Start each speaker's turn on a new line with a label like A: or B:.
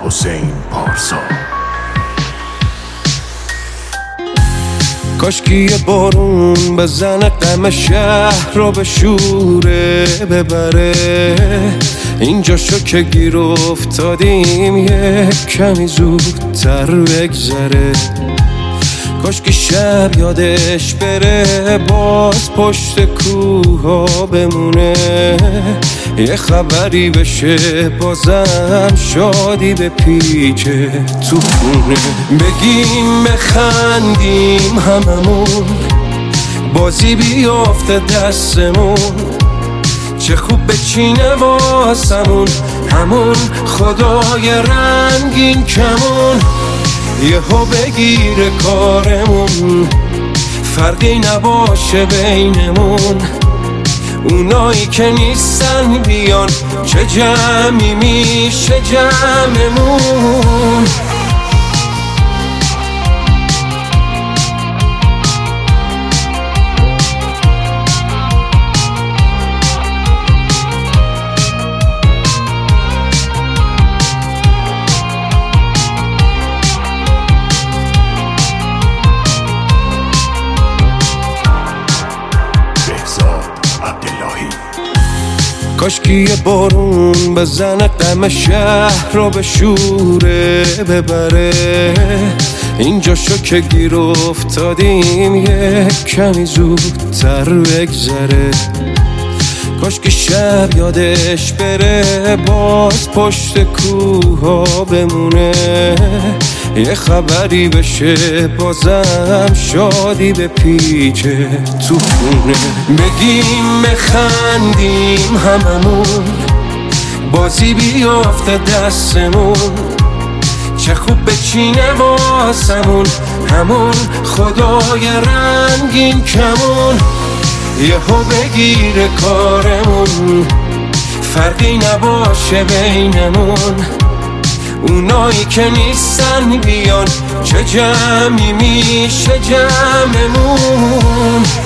A: حسین پارسا.
B: کاشکی یه بارون بزنه غم شهر رو به شوره ببره، اینجا شو که گیر افتادیم یه کمی زودتر بگذره. کاشکی شب یادش بره باز پشت کوها بمونه، یه خبری بشه بازم شادی به پیچه تو خونه. بگیم بخندیم هممون، بازی بیافته دستمون، چه خوب بچینه واسمون همون خدای رنگین کمون. یهو بگیره کارمون، فرقی نباشه بینمون، اونایی که نیستن بیان چه جمعی میشه جمعمون. کاشکی یه بارون بزنه غم شهر رو به شوره ببره، اینجا شو که گیر افتادیم یه کمی زودتر بگذره. کاشکی شب یادش بره باز پشت کوها بمونه، یه خبری بشه بازم شادی به پیچه تو خونه. بگیم بخندیم هممون، بازی بیافته دستمون، چه خوب بچینه واسمون همون خدای رنگین کمون. یهو بگیره کارمون، فرقی نباشه بینمون، اونایی که نیستن بیان چه جمعی میشه جمعمون.